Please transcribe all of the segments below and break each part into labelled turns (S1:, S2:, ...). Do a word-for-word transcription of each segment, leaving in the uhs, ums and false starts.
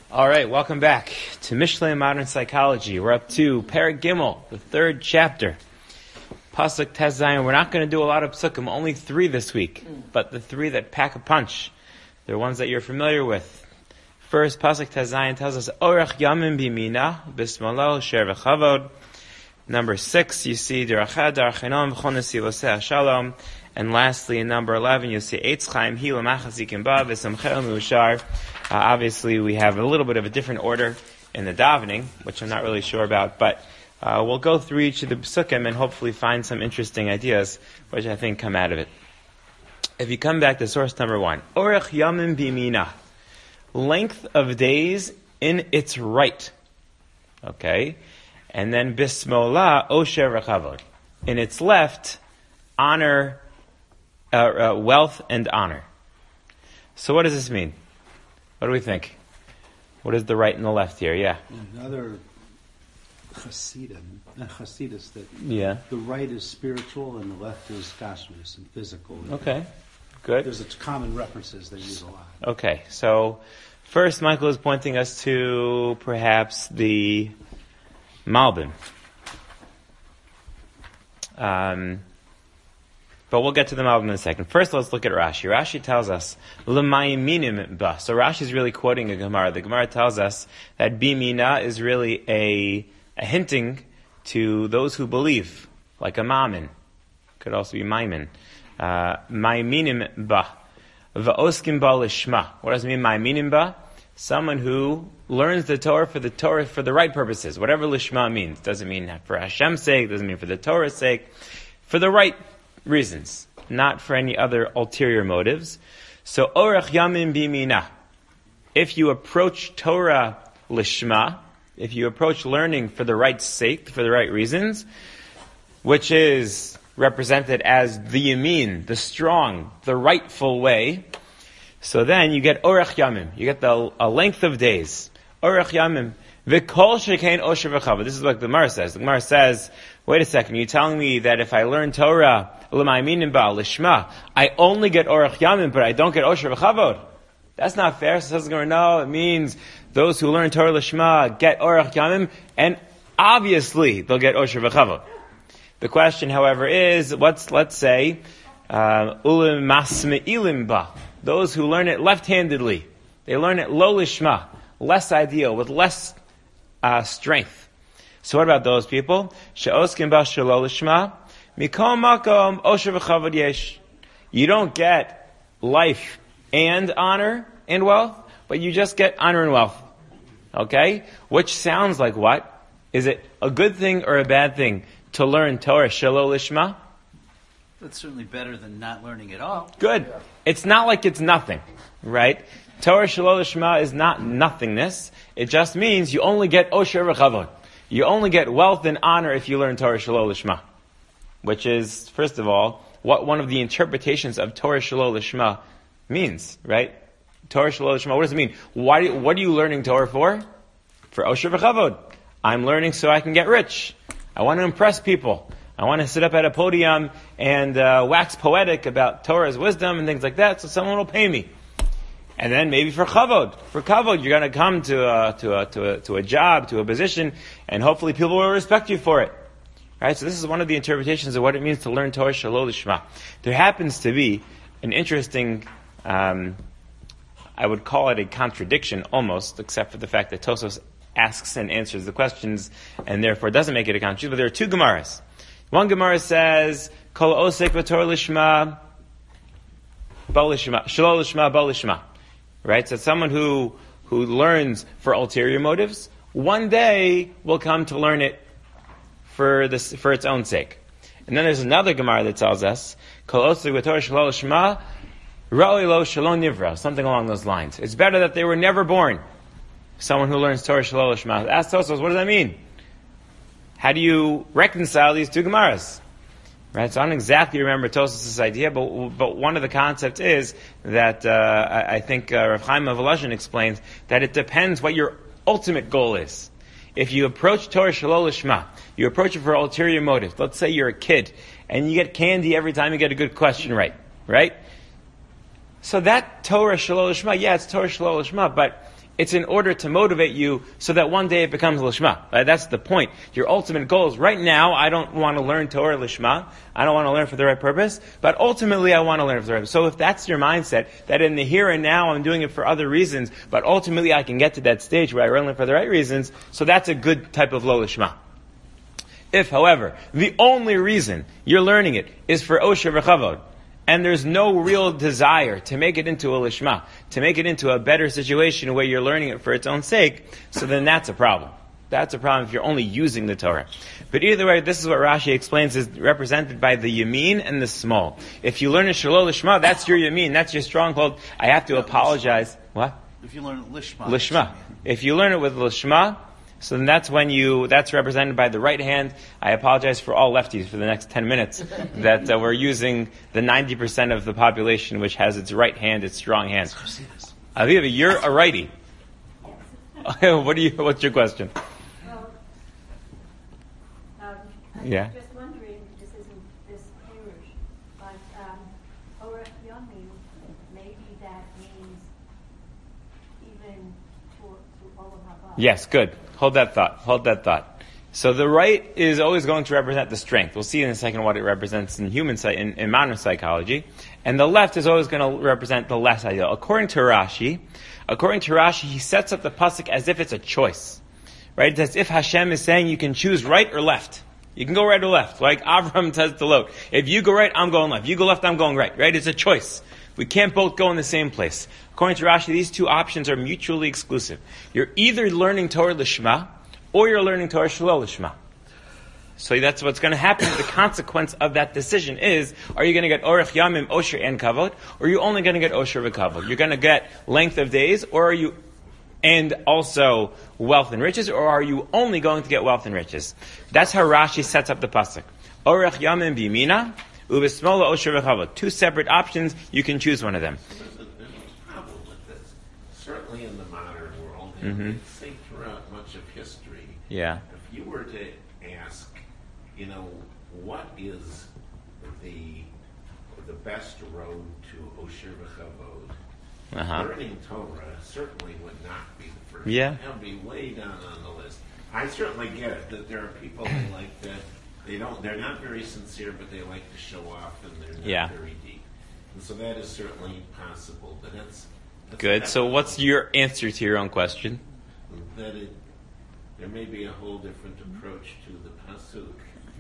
S1: All right, welcome back to Mishlei Modern Psychology. We're up to Perek Gimel, the third chapter. Pasuk Tes Zayin. We're not going to do a lot of psukim, only three this week, but the three that pack a punch. They're ones that you're familiar with. First, Pasuk Tes Zayin tells us, Orach Yamim Bimina, Bismalal Sher V'Chavod. Number six, you see, Derachad Darchenom V'chon Nesiloseh Shalom. And lastly, in number eleven, you'll see Eitz Chaim Hi L'Machazikim Ba V'Samchel M'Ushar. Uh, obviously, we have a little bit of a different order in the davening, which I'm not really sure about, but uh, we'll go through each of the psukim and hopefully find some interesting ideas, which I think come out of it. If you come back to source number one, Orech Yamim Bimina, length of days in its right, okay, and then Bismola Osher V'Chavod, in its left, honor, uh, uh, wealth and honor. So what does this mean? What do we think? What is the right and the left here? Yeah.
S2: Another Hasidim, not Hasidus, that
S1: yeah.
S2: the right is spiritual and the left is gashmius and physical.
S1: Okay, good.
S2: There's a common references they use a lot.
S1: Okay, so first Michael is pointing us to perhaps the Malbim. Um, But we'll get to the Malbim in a second. First, let's look at Rashi. Rashi tells us, L'mayiminim ba. So Rashi is really quoting a Gemara. The Gemara tells us that bimina is really a, a hinting to those who believe, like a mamin. Could also be maimin. Uh, Mayiminim ba. Va'oskim ba lishma. What does it mean, mayiminim ba? Someone who learns the Torah for the Torah for the right purposes. Whatever lishma means. Doesn't mean for Hashem's sake, doesn't mean for the Torah's sake. For the right reasons, not for any other ulterior motives. So, orach yamin bimina. If you approach Torah lishma, if you approach learning for the right sake, for the right reasons, which is represented as the yamin, the strong, the rightful way, so then you get orach yamim. You get the a length of days. Orach yamim. V'kol shekein osher v'chavod. This is what the Gemara says. The Gemara says, wait a second, you're telling me that if I learn Torah, l'mayiminim ba, lishma, I only get orach yamim, but I don't get osher v'chavod. That's not fair. So says the Gemara, no, it means those who learn Torah lishma get orach yamim, and obviously they'll get osher v'chavod. The question, however, is, what's, let's say, ulim masme'ilim ba, those who learn it left-handedly. They learn it lo lishma, less ideal, with less uh, strength. So what about those people? She'oskim ba shelo lishma, mikol makom osher v'chavod yesh. You don't get life and honor and wealth, but you just get honor and wealth. Okay? Which sounds like what? Is it a good thing or a bad thing to learn Torah shelo lishma?
S3: That's certainly better than not learning at all.
S1: Good. Yeah. It's not like it's nothing, right? Torah shelo lishma is not nothingness. It just means you only get osher v'chavod. You only get wealth and honor if you learn Torah shelo lishma. Which is, first of all, what one of the interpretations of Torah shelo lishma means, right? Torah shelo lishma, what does it mean? Why, what are you learning Torah for? For osher v'chavod. I'm learning so I can get rich. I want to impress people. I want to sit up at a podium and uh, wax poetic about Torah's wisdom and things like that, so someone will pay me. And then maybe for chavod, for kavod, you're going to come to a, to a, to a, to a job, to a position, and hopefully people will respect you for it. Right? So this is one of the interpretations of what it means to learn Torah shelo lishma. There happens to be an interesting, um, I would call it a contradiction almost, except for the fact that Tosos asks and answers the questions, and therefore doesn't make it a contradiction. But there are two Gemaras. One Gemara says, Kol osek v'Torah lishma, ba lishma, shelo lishma, ba lishma. Right? So someone who, who learns for ulterior motives, one day will come to learn it for this, for its own sake. And then there's another Gemara that tells us, Kol osek v'Torah shelo lishma, ra'oi lo shelo nivra, something along those lines. It's better that they were never born. Someone who learns Torah shelo lishma. Ask Tosos, what does that mean? How do you reconcile these two Gemaras? Right, so I don't exactly remember Tosas' idea, but but one of the concepts is that uh, I, I think uh, Rav Chaim of Volozhin explains that it depends what your ultimate goal is. If you approach Torah shelo lishma, you approach it for ulterior motives. Let's say you're a kid and you get candy every time you get a good question right, right? So that Torah Shalol Lishma, yeah, it's Torah Shalol Lishma, but it's in order to motivate you so that one day it becomes Lishma. Right? That's the point. Your ultimate goal is, right now, I don't want to learn Torah Lishma. I don't want to learn for the right purpose, but ultimately I want to learn for the right purpose. So if that's your mindset, that in the here and now I'm doing it for other reasons, but ultimately I can get to that stage where I learn it for the right reasons, so that's a good type of Lo Lishma. If, however, the only reason you're learning it is for Osher v'Chavod, and there's no real desire to make it into a lishma, to make it into a better situation where you're learning it for its own sake, so then that's a problem. That's a problem if you're only using the Torah. But either way, this is what Rashi explains is represented by the yamin and the small. If you learn a shalol lishma, that's your yamin, that's your stronghold. I have to apologize. What?
S3: If you learn lishma.
S1: Lishma. If you learn it with lishma, so then that's when you, that's represented by the right hand. I apologize for all lefties for the next ten minutes that uh, we're using the ninety percent of the population which has its right hand, its strong hand. Aviva, you're a righty. What do you, what's your question?
S4: Well, um, I'm
S1: Yeah.
S4: just wondering, this isn't this Pirush, but um, Orach Yomim, maybe that means even to, to all of Haba.
S1: Yes, good. Hold that thought. Hold that thought. So the right is always going to represent the strength. We'll see in a second what it represents in human psy- in, in modern psychology. And the left is always going to represent the less ideal. According to Rashi, according to Rashi, he sets up the pasuk as if it's a choice. Right? It's as if Hashem is saying you can choose right or left. You can go right or left. Like Avram says to Lot. If you go right, I'm going left. If you go left, I'm going right. Right? It's a choice. We can't both go in the same place. According to Rashi, these two options are mutually exclusive. You're either learning Torah Lishma, or you're learning Torah Shalol Lishma. So that's what's going to happen. The consequence of that decision is, are you going to get Orach Yamim, Osher, and Kavod, or are you only going to get Osher v'Kavod? You're going to get length of days, or are you, and also wealth and riches, or are you only going to get wealth and riches? That's how Rashi sets up the pasuk. Orach Yamim b'Yamina, Ubismola Osher v'Kavod. Two separate options, you can choose one of them.
S5: There's a, there's a problem with this. Certainly in the modern world, and
S1: Mm-hmm.
S5: we say throughout much of history,
S1: Yeah.
S5: if you were to ask, you know, what is the the best road to Osher v'Chavod,
S1: Uh-huh.
S5: learning Torah certainly would not be the first.
S1: Yeah.
S5: That would be way down on the list. I certainly get it that there are people who like that. They don't. They're not very sincere, but they like to show off, and they're not
S1: Yeah.
S5: very deep. And so that is certainly possible. But that's, that's
S1: Good. So what's your answer to your own question?
S5: that it, there may be a whole different approach to the pasuk.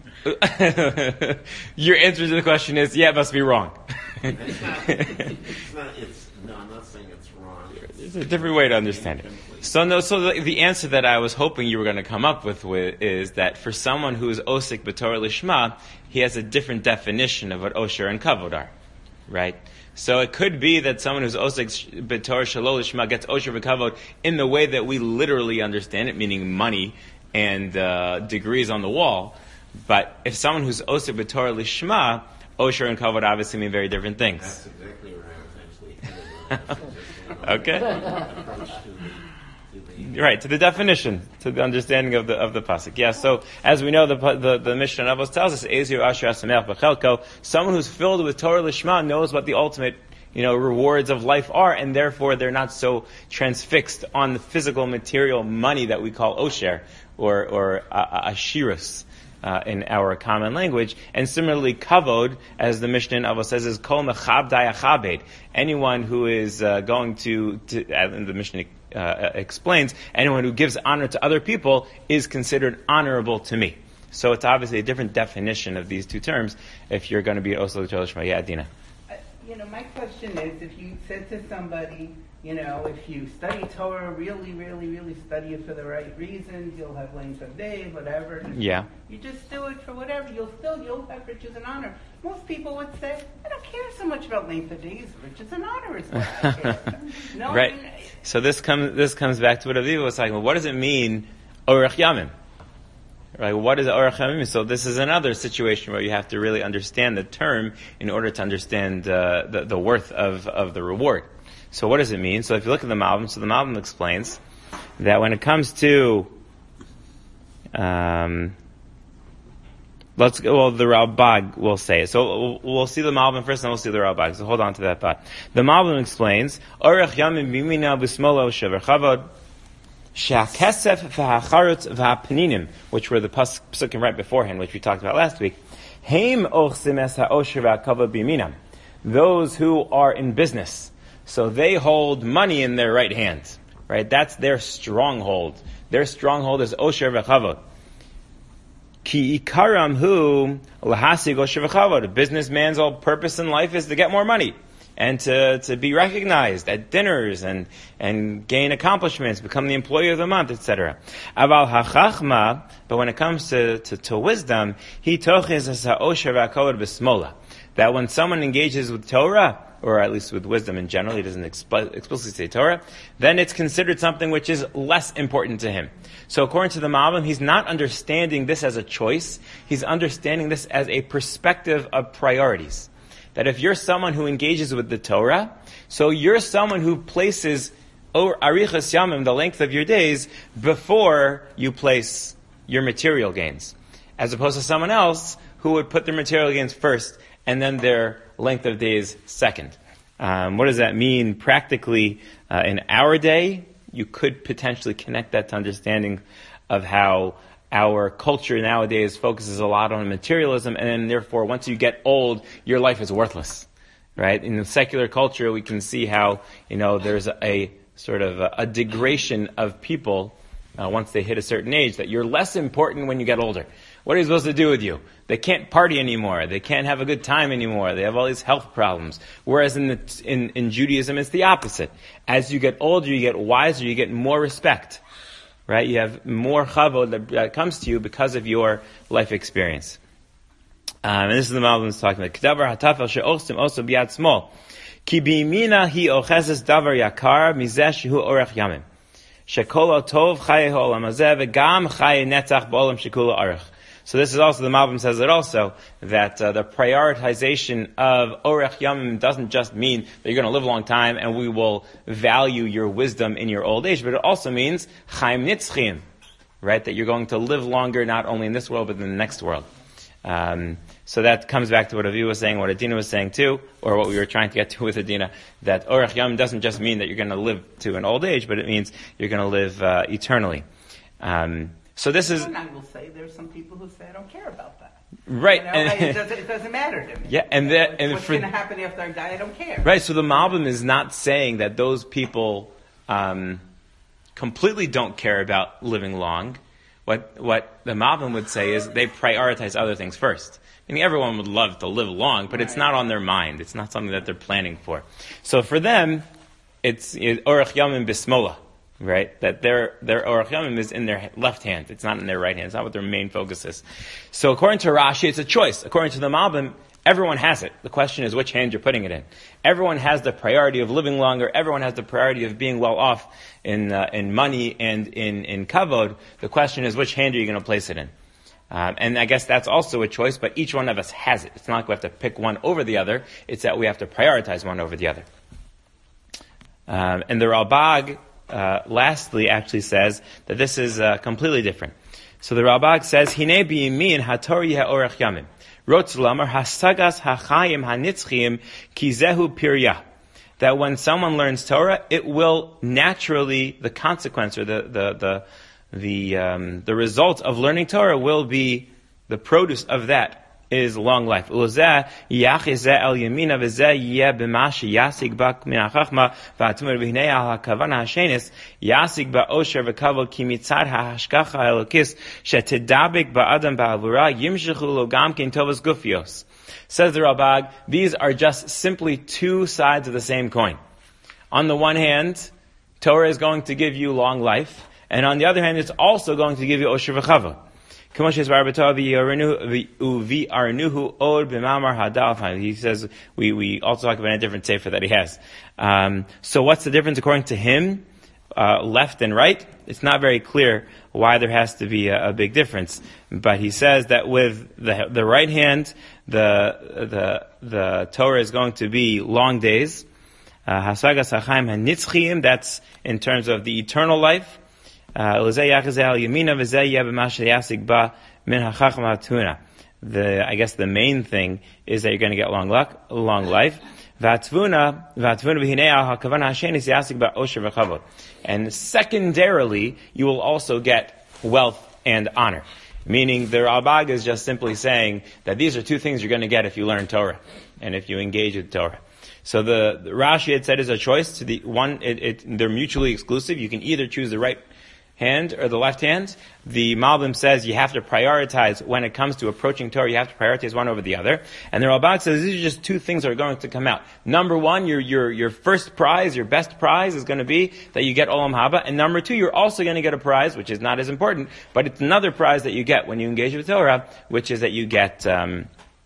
S1: Your answer to the question is, yeah, it must be wrong.
S5: It's not, it's not. It's no. I'm not saying it's wrong.
S1: It's a different way to understand it. So no, so the, the answer that I was hoping you were going to come up with, with is that for someone who is osik b'Torah lishma, he has a different definition of what osher and kavod are, right? So it could be that someone who's osik b'Torah shalol lishma gets osher v'kavod in the way that we literally understand it, meaning money and uh, degrees on the wall. But if someone who's osik b'Torah lishma, osher and kavod obviously mean very different things.
S5: That's exactly where I was actually headed.
S1: Okay.
S5: Approach to the, to the
S1: Right, to the definition, to the understanding of the of the pasuk. Yeah, so as we know, the the, the Mishnah Avos tells us, Ezir Asher Asameach B'Chelko, someone who's filled with Torah Lishma knows what the ultimate, you know, rewards of life are, and therefore they're not so transfixed on the physical, material money that we call osher or or uh, ashirus. Uh, in our common language, and similarly, kavod, as the Mishnah in Avos says, is kol mechabdai achabed. Anyone who is uh, going to, to uh, the Mishnah uh, explains, anyone who gives honor to other people is considered honorable to me. So it's obviously a different definition of these two terms. If you're going to be osel Torah Lishma, yeah, Dina.
S6: Uh, you know, my question is, if you said to somebody, you know, if you study Torah, really, really, really study it for the right reasons, you'll have length of days, whatever. And
S1: Yeah.
S6: You just do it for whatever. You'll still, you'll have riches and honor. Most people would say, I don't care so much about length of days. Riches and honor is what I care. No,
S1: Right.
S6: I mean,
S1: So this comes this comes back to what Aviva was talking about. What does it mean, orach yamim? Right? What is orach yamim? So this is another situation where you have to really understand the term in order to understand uh, the the worth of of the reward. So what does it mean? So if you look at the Malbim, so the Malbim explains that when it comes to um, Let's go, well, the Ralbag will say it. So we'll see the Malbim first, and we'll see the Ralbag. So hold on to that thought. The Malbim explains, Orech Yamim Bimina B'Smolo Shever Chavod, Shakesef V'Hacharutz V'Hapninim, which were the pas- psukim right beforehand, which we talked about last week. Heim Ochsim Es HaOsher V'Hakavod Biminam. Those who are in business. So they hold money in their right hand. Right? That's their stronghold. Their stronghold is Osher V'Chavod. Ki ikaram hu lahasig osher v'chavod. A businessman's whole purpose in life is to get more money and to, to be recognized at dinners and, and gain accomplishments, become the employee of the month, et cetera. Aval hachachma, but when it comes to, to, to wisdom, he tochiz as ha'osher v'akavod b'smola. That when someone engages with Torah, or at least with wisdom in general, he doesn't expl- explicitly say Torah, then it's considered something which is less important to him. So according to the Malbim, he's not understanding this as a choice, he's understanding this as a perspective of priorities. That if you're someone who engages with the Torah, so you're someone who places arichas yamim, the length of your days, before you place your material gains. As opposed to someone else who would put their material gains first, and then their length of days second. Um, what does that mean practically uh, in our day? You could potentially connect that to understanding of how our culture nowadays focuses a lot on materialism, and then therefore once you get old, your life is worthless. Right? In the secular culture, we can see how, you know, there's a, a sort of a, a degradation of people uh, once they hit a certain age, that you're less important when you get older. What are you supposed to do with you? They can't party anymore. They can't have a good time anymore. They have all these health problems. Whereas in the, in, in Judaism, it's the opposite. As you get older, you get wiser, you get more respect. Right? You have more chavod that, that comes to you because of your life experience. Um, and this is the Malbim talking about. K'davar hatafel she'ochsim oso biyad small. Ki b'yimina hi ochezes davar yakar mizeh shehu orech yamim. Shekol tov chaye ha'olam hazeh v'gam chaye netzach b'olam shekula arech. So this is also, the Malbim says it also, that uh, the prioritization of Orech Yamim doesn't just mean that you're going to live a long time and we will value your wisdom in your old age, but it also means Chaim Nitzchim, right? That you're going to live longer not only in this world but in the next world. Um, so that comes back to what Avi was saying, what Adina was saying too, or what we were trying to get to with Adina, that Orech Yamim doesn't just mean that you're going to live to an old age, but it means you're going to live uh, eternally. Um, So this is.
S6: And I will say there's some people who say I don't care about that.
S1: Right.
S6: You know, and it, doesn't, it doesn't matter to me.
S1: Yeah, and that, and
S6: what's
S1: for,
S6: going to happen after I die, I don't care.
S1: Right. So the Malbim is not saying that those people um, completely don't care about living long. What what the Malbim would say is they prioritize other things first. I mean, everyone would love to live long, but right. It's not on their mind. It's not something that they're planning for. So for them, it's Orech Yamim Bismola. Right? That their their Orech Yamim is in their left hand. It's not in their right hand. It's not what their main focus is. So according to Rashi, it's a choice. According to the Malbim, everyone has it. The question is which hand you're putting it in. Everyone has the priority of living longer. Everyone has the priority of being well off in uh, in money and in, in kavod. The question is which hand are you going to place it in? Um, and I guess that's also a choice, but each one of us has it. It's not like we have to pick one over the other. It's that we have to prioritize one over the other. Um, and the Ralbag Uh, lastly, actually says that this is uh, completely different. So the Ralbag says, "Hine biyimin hator yeh orech yamim, rotz lamar hasagas hachayim hanitzchim ki zehu pirya." That when someone learns Torah, it will naturally, the consequence or the the the the um, the result of learning Torah will be the produce of that is long life. Ulzeh yachizeh el yamina v'zeh yeh b'mashi yasig bak min hachachma v'atumar v'hinei al hakavana hashenis yasig ba'osher v'kavod ki mitzad ha'hashkacha elokis shetidabik ba'adam ba'avura yimshechu lo gam kin tovas gufios. Says the Ralbag, these are just simply two sides of the same coin. On the one hand, Torah is going to give you long life, and on the other hand, it's also going to give you osher v'kavod. He says we, we also talk about a different sefer that he has. Um, so what's the difference according to him? Uh, left and right? It's not very clear why there has to be a, a big difference. But he says that with the the right hand, the the the Torah is going to be long days. Hasagas hachaim hanitzchim. That's in terms of the eternal life. Uh, the I guess the main thing is that you're going to get long luck, long life. Vatvuna, vatvuna v'hinei hakavana hashen is yasik about osher v'chavod. And secondarily, you will also get wealth and honor. Meaning the Ralbag is just simply saying that these are two things you're going to get if you learn Torah and if you engage with Torah. So the, the Rashi had said is a choice to the one. It, it, they're mutually exclusive. You can either choose the right hand or the left hand. The Malbim says you have to prioritize when it comes to approaching Torah. You have to prioritize one over the other. And the Ralbag says these are just two things that are going to come out. Number one, your your your first prize, your best prize is going to be that you get Olam Haba. And number two, you're also going to get a prize, which is not as important, but it's another prize that you get when you engage with Torah, which is that you get um,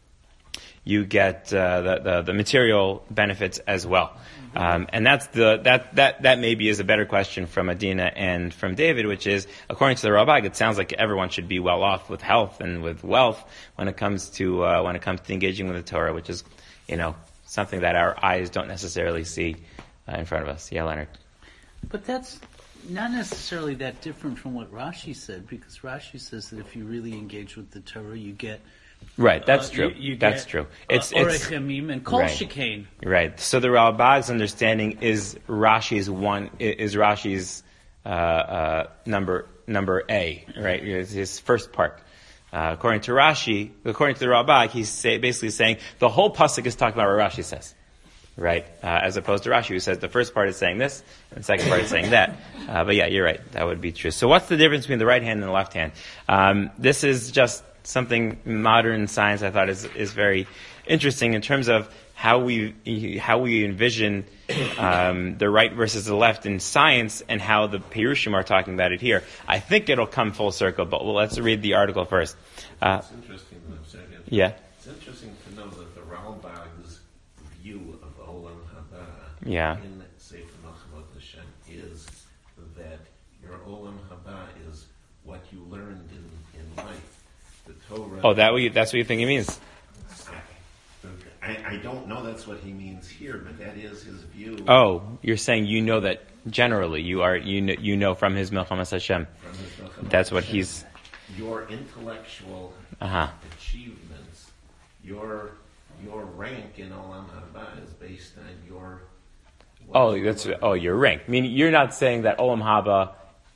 S1: you get uh, the, the the material benefits as well. Um, and that's the that that that maybe is a better question from Adina and from David, which is according to the Ralbag, it sounds like everyone should be well off with health and with wealth when it comes to uh, when it comes to engaging with the Torah, which is, you know, something that our eyes don't necessarily see uh, in front of us. Yeah, Leonard.
S3: But that's not necessarily that different from what Rashi said, because Rashi says that if you really engage with the Torah, you get
S1: right. That's
S3: uh,
S1: true.
S3: You, you
S1: that's
S3: get,
S1: true. It's
S3: uh,
S1: it's
S3: Orech and Kol
S1: right.
S3: Shekain.
S1: Right. So the Ralbag's understanding is Rashi's one is Rashi's uh, uh, number number A. Right. It's his first part. Uh, according to Rashi, according to the Ralbag, he's say, basically saying the whole pasuk is talking about what Rashi says. Right, uh, as opposed to Rashi, who says the first part is saying this, and the second part is saying that. Uh, but yeah, you're right. That would be true. So what's the difference between the right hand and the left hand? Um, this is just something modern science I thought is is very interesting in terms of how we how we envision um, the right versus the left in science and how the Pirushim are talking about it here. I think it'll come full circle, but well, let's read the article first. Uh,
S5: it's interesting. Second.
S1: Yeah.
S5: It's interesting to know that the Ralbag's view of Olam Haba
S1: Yeah.
S5: in Sefer Melchemot Hashem is that your Olam Haba is what you learned in, in life. The Torah.
S1: Oh, that what you, that's what you think it means?
S5: I, I don't know that's what he means here, but that is his view.
S1: Oh, you're saying you know that generally you are you know, you know from his Melchamas Hashem.
S5: From his Melchemot
S1: That's what
S5: Hashem.
S1: he's.
S5: Your intellectual
S1: Uh-huh.
S5: achievements, your your rank in Olam Haba is based on your.
S1: Oh, that's oh your rank. I mean, you're not saying that Olam Haba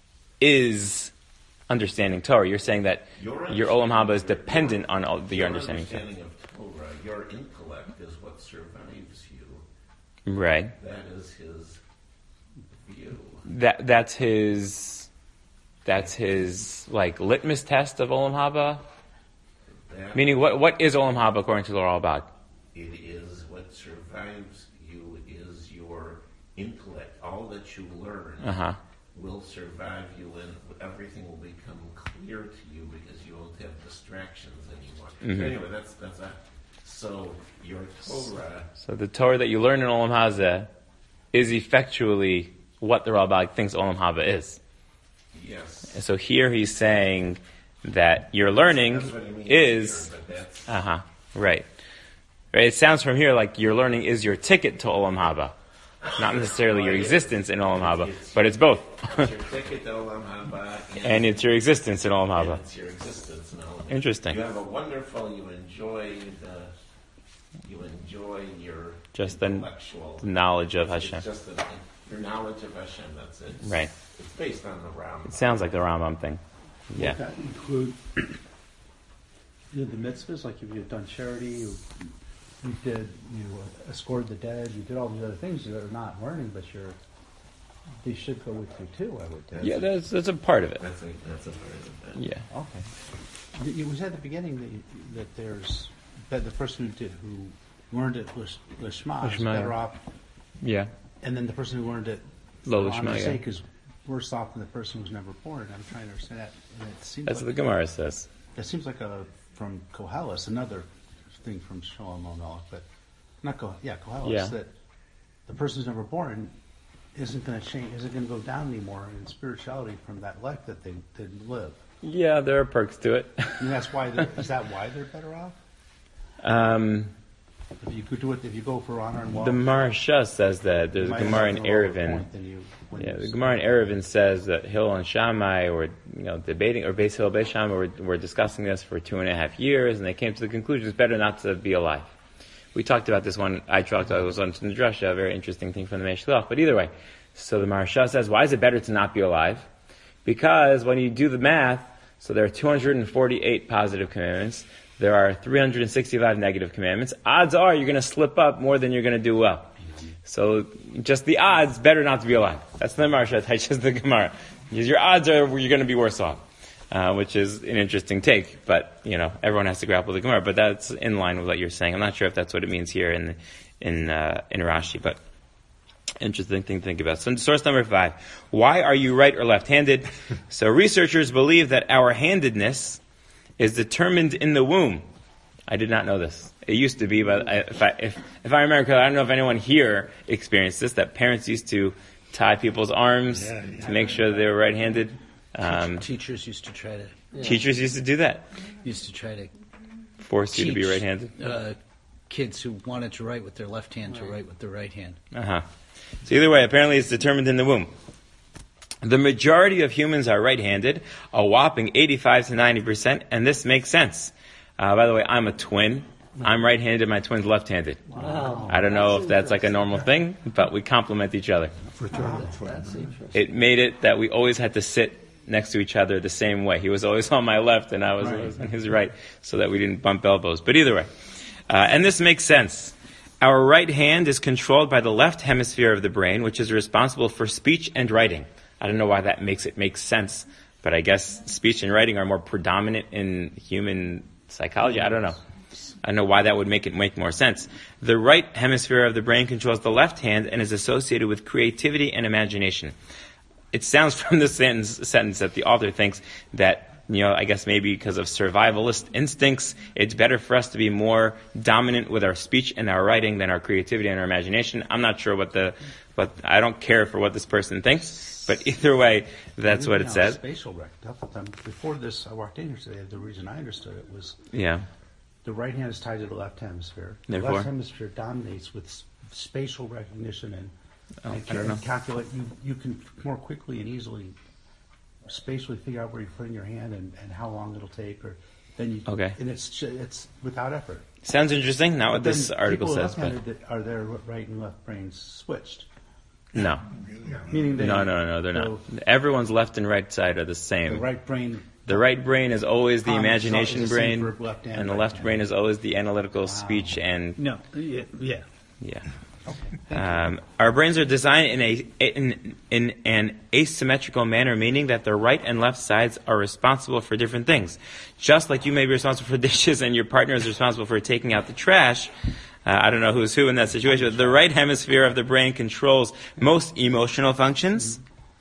S1: is understanding Torah. You're saying that
S5: Your
S1: your Olam Haba is
S5: your-
S1: dependent on all, the
S5: your
S1: understanding of Torah.
S5: understanding of Torah. Your intellect is what survives you.
S1: Right.
S5: That is his view.
S1: That that's his. That's his like litmus test of Olam Haba.
S5: That
S1: Meaning, what what is Olam Haba according to the Ralbag?
S5: it is what survives you is your intellect. All that you learn
S1: Uh huh.
S5: will survive you, and everything will become clear to you because you won't have distractions anymore.
S1: Mhm.
S5: So anyway, that's that's a. So your Torah.
S1: So the Torah that you learn in Olam Hazeh is effectually what the Ralbag thinks Olam Haba is.
S5: Yes.
S1: And so here he's saying that your learning
S5: That's what he means
S1: is,
S5: here, but that's,
S1: uh huh, right. Right. It sounds from here like your learning is your ticket to Olam Haba, not necessarily your existence in Olam Haba, but it's both,
S5: it's your ticket to Olam Haba, and,
S1: and it's your existence in Olam
S5: and
S1: Haba.
S5: it's your existence in Olam Haba.
S1: Interesting.
S5: You have a wonderful. You enjoy the. You enjoy your
S1: Just the
S5: intellectual
S1: The knowledge of
S5: It's
S1: Hashem.
S5: just a, your knowledge of Hashem. That's it. It's,
S1: Right.
S5: It's based on the Ram.
S1: It sounds like the Rambam thing. Yeah.
S2: Would that include you know, the mitzvahs, like if you've done charity, you, you did, you escorted the dead, you did all these other things that are not learning, but you're, they should go with you too, I would think.
S1: Yeah, that's that's a part of it.
S5: That's a that's a part of it.
S1: Yeah.
S2: Okay. It was at the beginning that, you, that there's, that the person who did, who learned it lish- lishma is
S1: Lishma,
S2: better
S1: yeah.
S2: off,
S1: Yeah.
S2: and then the person who learned it
S1: Lo
S2: for
S1: lishma,
S2: honest
S1: yeah.
S2: sake is worse off than the person who's never born. I'm trying to understand that. And it seems
S1: That's
S2: like,
S1: what the Gemara says.
S2: that seems like a, from Koheles, another thing from Shalom Omelech, but not Koheles, yeah, Koheles,
S1: Yeah.
S2: that the person who's never born isn't going to change, isn't going to go down anymore in spirituality from that life that they didn't live.
S1: Yeah, there are perks to it.
S2: And that's why, they're- is that why they're better off?
S1: Um,
S2: If you could do it, if you go for honor and wealth,
S1: The Maharsha says that. There's
S2: you
S1: a
S2: might
S1: Gemara
S2: have
S1: in
S2: a lower
S1: Eruvin.
S2: point than you- when
S1: Yeah,
S2: you-
S1: the Gemara in Eruvin says that Hill and Shammai were, you know, debating, or Beis Hill, Beis Shammai were, were discussing this for two and a half years, and they came to the conclusion it's better not to be alive. We talked about this one. I talked about it was on Drasha, a very interesting thing from the Meshloach. But either way, so the Maharsha says, why is it better to not be alive? Because when you do the math, so there are two hundred forty-eight positive commandments. There are three hundred sixty-five negative commandments. Odds are you're going to slip up more than you're going to do well. So just the odds, better not to be alive. That's the Maharsha teaches the Gemara. Because your odds are you're going to be worse off, uh, which is an interesting take. But, you know, everyone has to grapple with the Gemara. But that's in line with what you're saying. I'm not sure if that's what it means here in in uh, in Rashi, but interesting thing to think about. So source number five. Why are you right or left-handed? So researchers believe that our handedness is determined in the womb. I did not know this. It used to be, but I, if, I, if, if I remember correctly, I don't know if anyone here experienced this, that parents used to tie people's arms
S2: Yeah, yeah.
S1: to make sure they were right-handed. Um,
S3: Teachers used to try to
S2: Yeah.
S1: Teachers used to do that.
S3: used to try to
S1: Force you to be
S3: teach,
S1: right-handed.
S3: Uh, kids who wanted to write with their left hand to write with their right hand.
S1: Uh-huh. So either way, apparently it's determined in the womb. The majority of humans are right-handed, a whopping eighty-five to ninety percent, and this makes sense. Uh, by the way, I'm a twin. I'm right-handed, my twin's left-handed.
S7: Wow.
S1: I don't know if that's like a normal thing, but we complement each other.
S7: That's interesting.
S1: It made it that we always had to sit next to each other the same way. He was always on my left and I was
S2: Right.
S1: always on his right, so that we didn't bump elbows. But either way, uh, and this makes sense. Our right hand is controlled by the left hemisphere of the brain, which is responsible for speech and writing. I don't know why that makes it make sense, but I guess speech and writing are more predominant in human psychology. I don't know. I don't know why that would make it make more sense. The right hemisphere of the brain controls the left hand and is associated with creativity and imagination. It sounds from the sentence, sentence that the author thinks that, you know, I guess maybe because of survivalist instincts, it's better for us to be more dominant with our speech and our writing than our creativity and our imagination. I'm not sure what the, but I don't care for what this person thinks. But either way, that's what it
S2: Now,
S1: says.
S2: Spatial rec. Before this, I walked in here today. The reason I understood it was
S1: Yeah.
S2: the right hand is tied to the left hemisphere. The
S1: Therefore?
S2: left hemisphere dominates with s- spatial recognition and,
S1: Oh,
S2: and,
S1: I don't
S2: and
S1: know.
S2: calculate. You you can more quickly and easily spatially figure out where you're putting your hand and, and how long it'll take, or then you.
S1: Okay.
S2: And it's ch- it's without effort.
S1: Sounds interesting. Not what
S2: Then
S1: this article
S2: people
S1: says, but
S2: left-handed that are their right and left brains switched?
S1: no.
S2: Meaning they
S1: No, no, no, they're not.
S2: so
S1: Everyone's left and right side are the
S2: The
S1: same.
S2: right brain.
S1: The right brain is always the
S2: Um,
S1: imagination
S2: is the same
S1: brain,
S2: for left and
S1: and the
S2: right
S1: left
S2: hand.
S1: brain is always the analytical speech and
S3: No, yeah, yeah.
S1: yeah. Um, our brains are designed in a in, in an asymmetrical manner, meaning that the right and left sides are responsible for different things. Just like you may be responsible for dishes and your partner is responsible for taking out the trash. Uh, I don't know who's who in that situation, but the right hemisphere of the brain controls most emotional functions,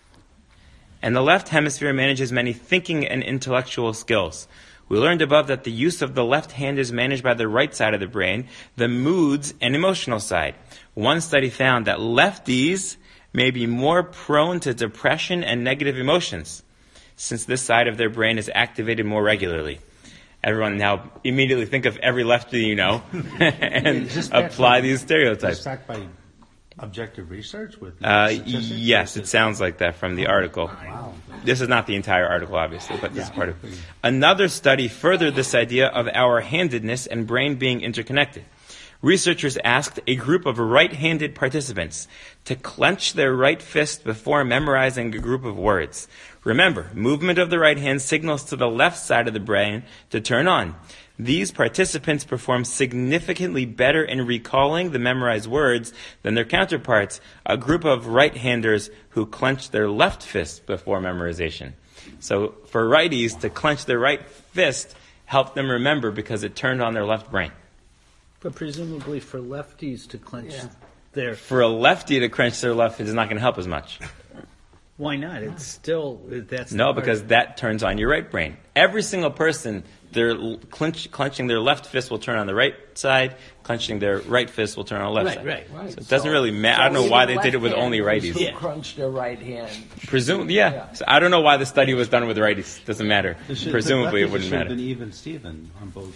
S1: and the left hemisphere manages many thinking and intellectual skills. We learned above that the use of the left hand is managed by the right side of the brain, the moods and emotional side. One study found that lefties may be more prone to depression and negative emotions, since this side of their brain is activated more regularly. Everyone now immediately think of every lefty you know and
S2: Is this backed
S1: apply
S2: by-
S1: these
S2: Is this
S1: stereotypes.
S2: backed by objective research with
S1: Uh,
S2: statistics?
S1: yes, it sounds like that from the article.
S2: Wow.
S1: This is not the entire article, obviously, but this is part of it. Another study furthered this idea of our handedness and brain being interconnected. Researchers asked a group of right-handed participants to clench their right fist before memorizing a group of words. Remember, movement of the right hand signals to the left side of the brain to turn on. These participants performed significantly better in recalling the memorized words than their counterparts, a group of right-handers who clenched their left fist before memorization. So for righties, to clench their right fist helped them remember because it turned on their left brain.
S3: But presumably for lefties to clench
S7: Yeah.
S3: their...
S1: For a lefty to clench their left fist is not going to help as much.
S3: Why not? It's still... That's
S1: No,
S3: the part
S1: because
S3: of-
S1: that turns on your right brain. Every single person, their l- clench, clenching their left fist will turn on the right side. Clenching their right fist will turn on the left
S3: Right,
S1: side.
S3: right.
S7: Right.
S1: So it doesn't
S7: So-
S1: really matter. I don't
S7: so
S1: know why
S7: even
S1: they did it with only
S7: left-handers
S1: righties.
S7: Who crunch their right hand.
S1: Presume, yeah.
S7: Yeah.
S1: So I don't know why the study was done with righties. Doesn't matter.
S2: It should-
S1: Presumably, it
S2: lefties
S1: wouldn't
S2: should have
S1: matter.
S2: been even Steven on both.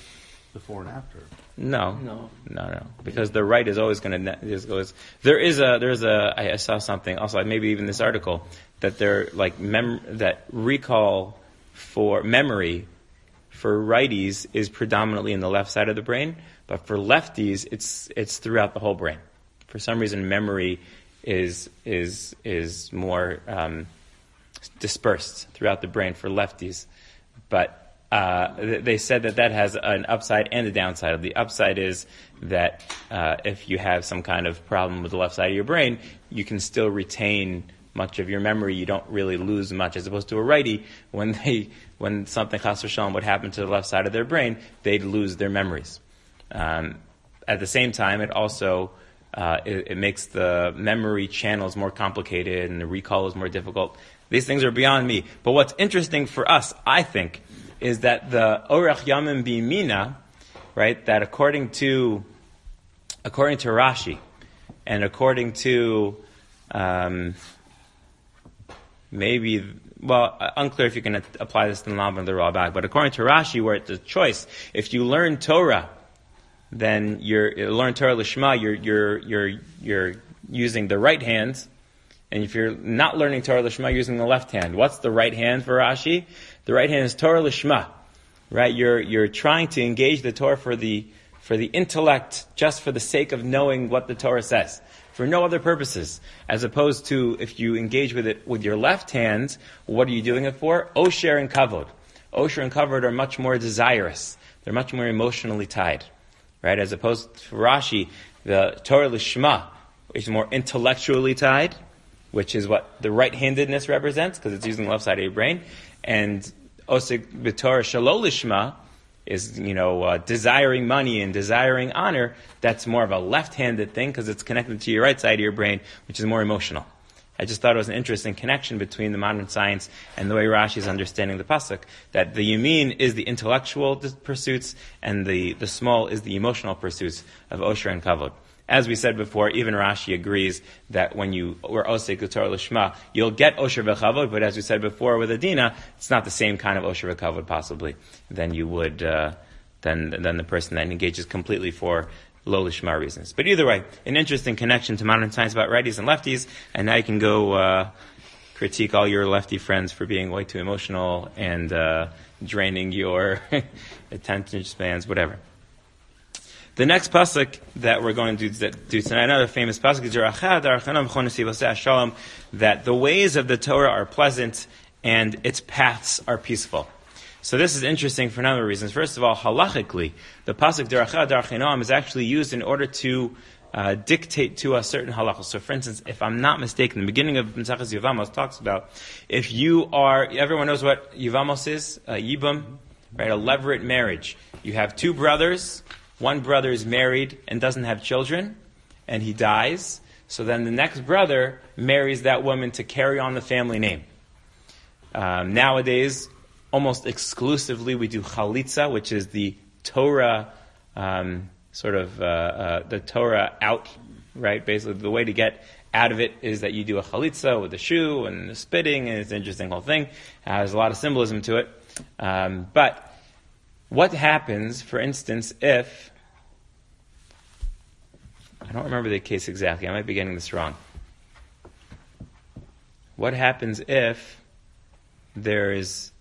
S2: before and after.
S1: No,
S7: No.
S1: no, no, because the right is always going to is goes. There is a there's a I saw something also maybe even this article that they're like mem that recall for memory for righties is predominantly in the left side of the brain, but for lefties it's it's throughout the whole brain. For some reason, memory is is is more um, dispersed throughout the brain for lefties, but. Uh, they said that that has an upside and a downside. The upside is that uh, if you have some kind of problem with the left side of your brain, you can still retain much of your memory. You don't really lose much, as opposed to a righty. When they, when something chas v'shalom would happen to the left side of their brain, they'd lose their memories. Um, at the same time, it also uh, it, it makes the memory channels more complicated, and the recall is more difficult. These things are beyond me. But what's interesting for us, I think, is that the Orach Yamim Bimina, right, that according to according to Rashi, and according to um, maybe, well, unclear if you can apply this to the Lamban and the Ralbag, but according to Rashi, where it's a choice, if you learn Torah, then you're you learn Torah Lishma, you're you're you're you're using the right hand. And if you're not learning Torah Lishma, you're using the left hand. What's the right hand for Rashi? The right hand is Torah Lishma, right? You're you're trying to engage the Torah for the for the intellect, just for the sake of knowing what the Torah says, for no other purposes. As opposed to if you engage with it with your left hand, what are you doing it for? Osher and Kavod. Osher and Kavod are much more desirous. They're much more emotionally tied, right? As opposed to Rashi, the Torah Lishma is more intellectually tied, which is what the right-handedness represents, because it's using the left side of your brain. And Osik B'Torah Shelo Lishma is, you know, uh, desiring money and desiring honor. That's more of a left-handed thing, because it's connected to your right side of your brain, which is more emotional. I just thought it was an interesting connection between the modern science and the way Rashi is understanding the pasuk, that the yamin is the intellectual pursuits, and the, the small is the emotional pursuits of Osher and Kavod. As we said before, even Rashi agrees that when you were osek Torah Lishma, you'll get Osher v'Kavod, but as we said before with Adina, it's not the same kind of Osher v'Kavod possibly than you would, uh, than, than the person that engages completely for Lo Lishma reasons. But either way, an interesting connection to modern science about righties and lefties, and now you can go uh, critique all your lefty friends for being way too emotional and uh, draining your attention spans, whatever. The next pasuk that we're going to do, do tonight, another famous pasuk, is that the ways of the Torah are pleasant and its paths are peaceful. So this is interesting for a number of reasons. First of all, halachically, the pasuk Deracha Darchinam is actually used in order to uh, dictate to us certain halachos. So, for instance, if I'm not mistaken, the beginning of Maseches Yevamos talks about if you are, everyone knows what Yevamos is, uh, Yibam, right? A levirate marriage. You have two brothers. One brother is married and doesn't have children, and he dies. So then the next brother marries that woman to carry on the family name. Um, nowadays, almost exclusively, we do chalitza, which is the Torah, um, sort of uh, uh, the Torah out, right? Basically, the way to get out of it is that you do a chalitza with the shoe and the spitting, and it's an interesting whole thing. Uh, there's a lot of symbolism to it. Um, but what happens, for instance, if... I don't remember the case exactly. I might be getting this wrong. What happens if there is...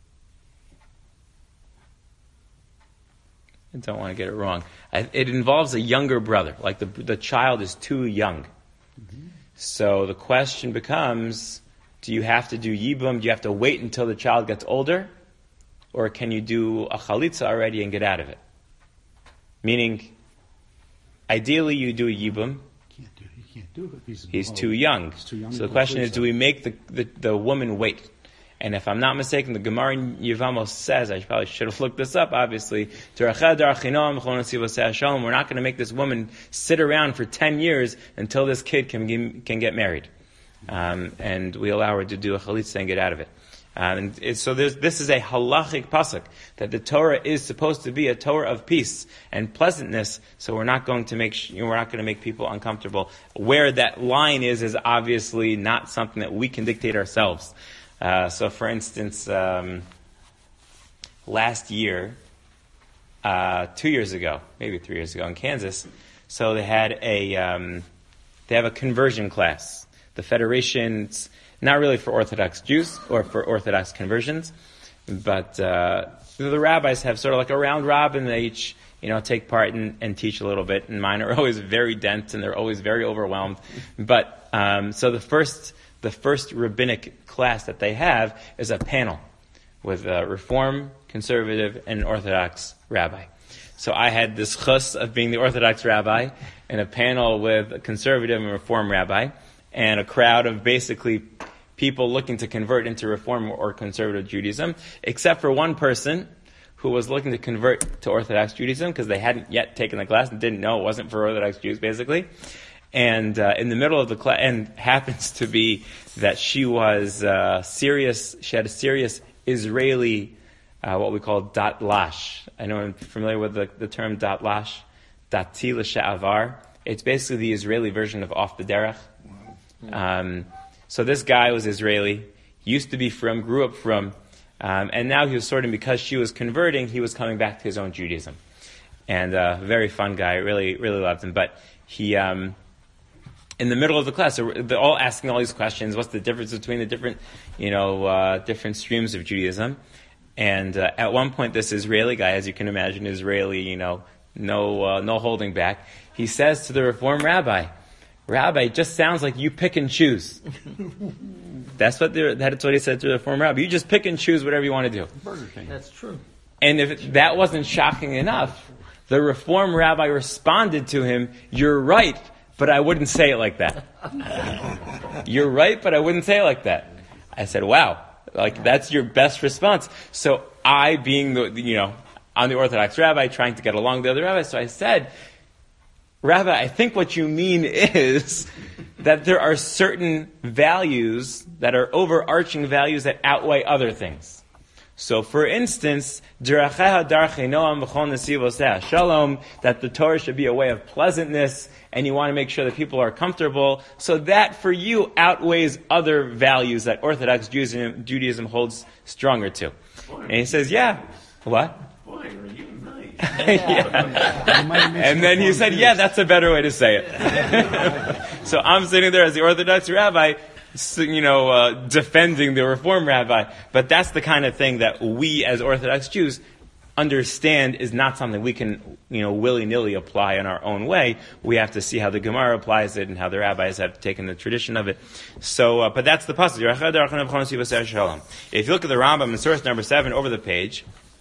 S1: I don't want to get it wrong. I, it involves a younger brother. Like the the child is too young. Mm-hmm. So the question becomes, do you have to do yibum? Do you have to wait until the child gets older? Or can you do a chalitza already and get out of it? Meaning, ideally you do a yibum.
S2: Can't do it. He can't do it. He's,
S1: He's
S2: oh,
S1: too young.
S2: He's too young.
S1: So the question is, do we make the, the, the woman wait? And if I'm not mistaken, the Gemara in Yevamos says, I probably should have looked this up, obviously, we're not going to make this woman sit around for ten years until this kid can, can get married. Um, and we allow her to do a chalitza and get out of it. Um, and it, so this is a halachic pasuk, that the Torah is supposed to be a Torah of peace and pleasantness. So we're not going to make you know, we're not going to make people uncomfortable. Where that line is is obviously not something that we can dictate ourselves. Uh, so, for instance, um, last year uh, two years ago, maybe three years ago in Kansas. So they had a um, they have a conversion class. The Federation's not really for Orthodox Jews or for Orthodox conversions, but uh, the rabbis have sort of like a round robin. They each, you know, take part and, and teach a little bit. And mine are always very dense and they're always very overwhelmed. But um, so the first the first rabbinic class that they have is a panel with a Reform, Conservative, and Orthodox rabbi. So I had this chus of being the Orthodox rabbi and a panel with a Conservative and Reform rabbi and a crowd of basically people looking to convert into Reform or Conservative Judaism, except for one person who was looking to convert to Orthodox Judaism because they hadn't yet taken the class and didn't know it wasn't for Orthodox Jews, basically. And uh, in the middle of the class, and happens to be that she was uh, serious, she had a serious Israeli, uh, what we call dat lash. I know I'm familiar with the, the term dat lash, dati l'sha'avar. It's basically the Israeli version of off the derech. Um, so this guy was Israeli, used to be from, grew up from, um, and now he was sort of, because she was converting, he was coming back to his own Judaism. And a uh, very fun guy, really, really loved him. But he, um, in the middle of the class, they're all asking all these questions. What's the difference between the different, you know, uh, different streams of Judaism? And uh, at one point, this Israeli guy, as you can imagine, Israeli, you know, no, uh, no holding back. He says to the Reform rabbi, "Rabbi, it just sounds like you pick and choose." That's what that's what he said to the Reform rabbi. You just pick and choose whatever you want to do.
S2: Burger King.
S7: That's true.
S1: And if that wasn't shocking enough, the Reform rabbi responded to him, "You're right, but I wouldn't say it like that." You're right, but I wouldn't say it like that. I said, wow, like that's your best response. So I, being the, you know, I'm the Orthodox rabbi trying to get along with the other rabbis, so I said, "Rabbi, I think what you mean is that there are certain values that are overarching values that outweigh other things. So, for instance, D'racheha darchei noam v'chol nesivoseh shalom, that the Torah should be a way of pleasantness, and you want to make sure that people are comfortable. So that, for you, outweighs other values that Orthodox Judaism, Judaism holds stronger to."
S5: Boy,
S1: And he says, "Yeah, what?"
S5: boy, are you nice.
S1: Yeah. And then he said, "Yeah, that's a better way to say it." So I'm sitting there as the Orthodox rabbi, you know, uh, defending the Reform rabbi. But that's the kind of thing that we as Orthodox Jews understand is not something we can, you know, willy-nilly apply in our own way. We have to see how the Gemara applies it and how the rabbis have taken the tradition of it. So, uh, but that's the passage. If you look at the Rambam in source number seven over the page,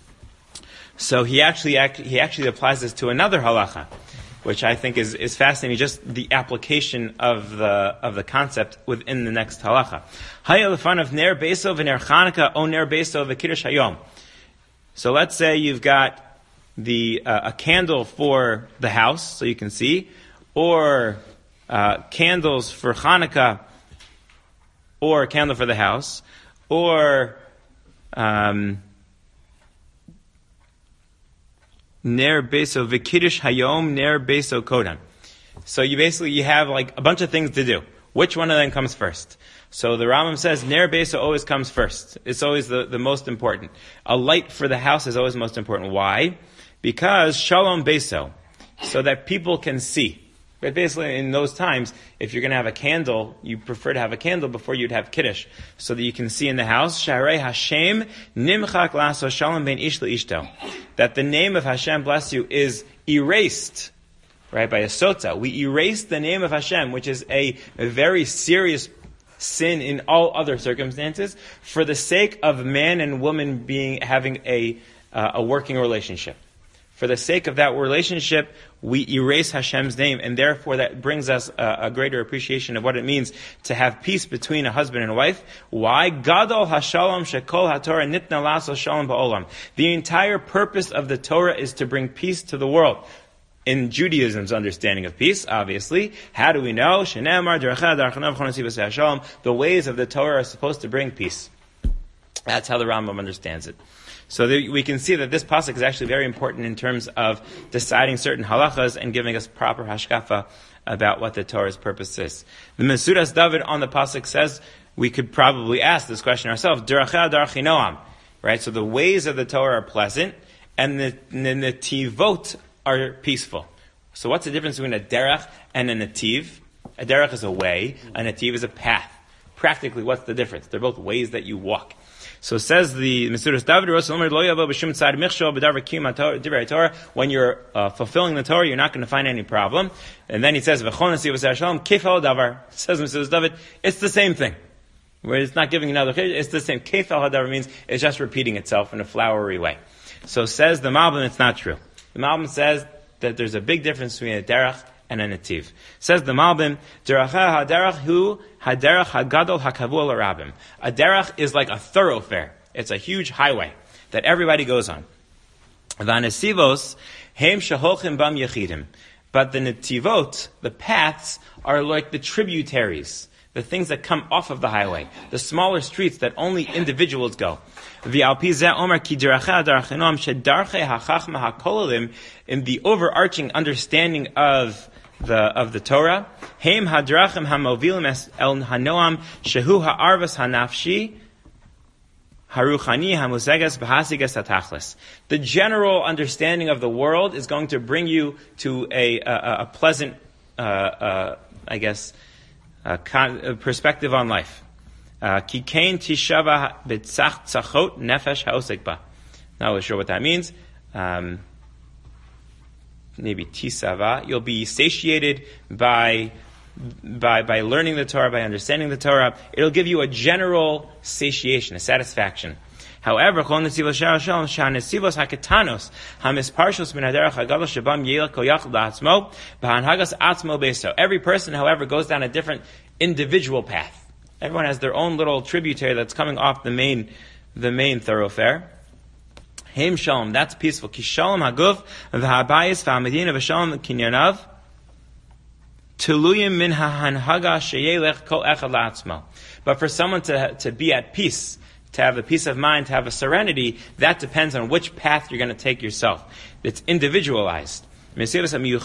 S1: so he actually he actually applies this to another halacha, which I think is, is fascinating, just the application of the of the concept within the next halacha. Hayalafan of ner beso v'ner Chanukah o ner beso v'kiddush hayom. So let's say you've got the uh, a candle for the house, so you can see, or uh, candles for Chanukah, or a candle for the house, or um, ner beso v'kiddush hayom ner beso kodam. So you basically you have like a bunch of things to do. Which one of them comes first? So the Rambam says ner beso always comes first. It's always the, the most important. A light for the house is always most important. Why? Because shalom beso, so that people can see. But basically, in those times, if you're going to have a candle, you prefer to have a candle before you'd have kiddush, so that you can see in the house. Sharei Hashem nimchak laso shalom ben ish leishto, that the name of Hashem, bless you, is erased, right, by a sotza. We erase the name of Hashem, which is a, a very serious sin in all other circumstances, for the sake of man and woman being having a uh, a working relationship. For the sake of that relationship, we erase Hashem's name, and therefore that brings us a, a greater appreciation of what it means to have peace between a husband and a wife. Why? Gadol hashalom shekol haTorah nitna laso shalom ba'olam. The entire purpose of the Torah is to bring peace to the world. In Judaism's understanding of peace, obviously, how do we know? Shenemar d'racheha darchei v'chol nesivoseh shalom. The ways of the Torah are supposed to bring peace. That's how the Rambam understands it. So the, we can see that this pasuk is actually very important in terms of deciding certain halachas and giving us proper hashkafa about what the Torah's purpose is. The Mesudas David on the pasuk says we could probably ask this question ourselves: D'racheha darchei noam, right? So the ways of the Torah are pleasant, and the, the netivot are peaceful. So what's the difference between a derech and a nativ? A derech is a way, a nativ is a path. Practically, what's the difference? They're both ways that you walk. So says the Mesudas David, when you're uh, fulfilling the Torah, you're not going to find any problem. And then he says, says Mesudas David, it's the same thing. Where it's not giving another, it's the same. Kefal hadavar means it's just repeating itself in a flowery way. So says the Malbim, it's not true. The Malbim says that there's a big difference between a derech and a nativ. Says the Malbim, Deracha haderach hu haderach hagadol hakavu l'rabim. A derech is like a thoroughfare. It's a huge highway that everybody goes on. V'anesivos heim sheholchim bam yechidim. But the nativot, the paths, are like the tributaries, the things that come off of the highway, the smaller streets that only individuals go. In the overarching understanding of the of the Torah, Heim hadrachim hamovilim el hanoam shehu ha'arvas hanafshi haruchani hamusegas b'hasigas hatachlis. The general understanding of the world is going to bring you to a a, a pleasant, uh, uh, I guess, uh, con- uh, perspective on life. Kikein tishava b'tzach tzachot nefesh haosek ba. Not really sure what that means. Um, maybe tisava. You'll be satiated by by by learning the Torah, by understanding the Torah. It'll give you a general satiation, a satisfaction. However, every person, however, goes down a different individual path. Everyone has their own little tributary that's coming off the main, the main thoroughfare. Heim shalom, that's peaceful. Ki shalom haguf v'habayis v'hamedina v'shalom kinyanav tuluyim min ha'hanhaga sheyelech kol echad la'atzmo. But for someone to to be at peace, to have a peace of mind, to have a serenity, that depends on which path you're going to take yourself. It's individualized. There's a general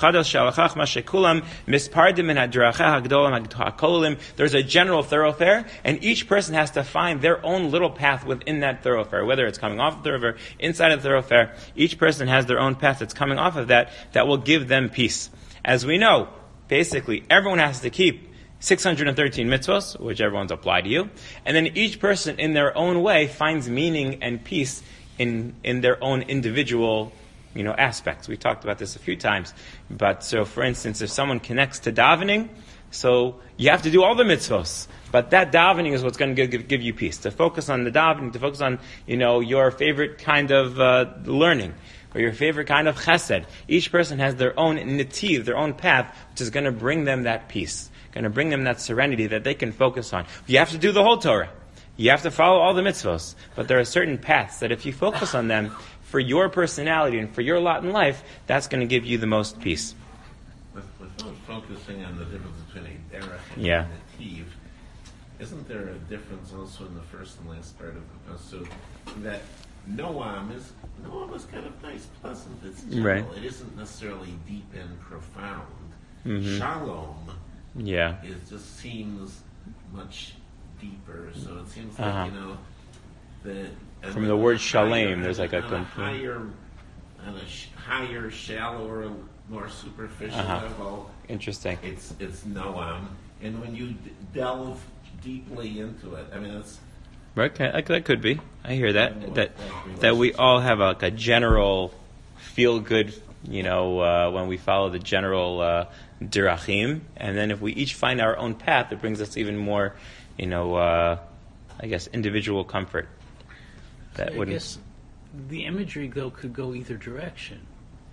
S1: thoroughfare, and each person has to find their own little path within that thoroughfare, whether it's coming off the thoroughfare, inside of the thoroughfare. Each person has their own path that's coming off of that, that will give them peace. As we know, basically, everyone has to keep six hundred thirteen mitzvos, which everyone's applied to you, and then each person in their own way finds meaning and peace in, in their own individual you know, aspects. We talked about this a few times. But so, for instance, if someone connects to davening, so you have to do all the mitzvos. But that davening is what's going to give, give you peace. To focus on the davening, to focus on, you know, your favorite kind of uh, learning, or your favorite kind of chesed. Each person has their own nativ, their own path, which is going to bring them that peace, going to bring them that serenity that they can focus on. You have to do the whole Torah. You have to follow all the mitzvos. But there are certain paths that if you focus on them, for your personality and for your lot in life, that's going to give you the most peace.
S5: With, with focusing on the difference between a derech and
S1: yeah.
S5: a nativ, isn't there a difference also in the first and last part of the pasuk that Noam is Noam is kind of nice, pleasant. It's general.
S1: Right.
S5: It isn't necessarily deep and profound.
S1: Mm-hmm.
S5: Shalom,
S1: yeah,
S5: it just seems much deeper. So it seems like
S1: uh-huh.
S5: you know the. And
S1: from the word shalem,
S5: higher,
S1: there's like a
S5: on a higher, on a sh- higher, shallower, more superficial
S1: uh-huh.
S5: level.
S1: Interesting.
S5: It's it's Noam, and when you d- delve deeply into it, I mean, it's
S1: okay. That could be. I hear that. That that we all have a, like a general feel good, you know, uh, when we follow the general uh, dirachim, and then if we each find our own path, it brings us even more, you know, uh, I guess individual comfort. That
S3: I
S1: wouldn't.
S3: guess the imagery, though, could go either direction.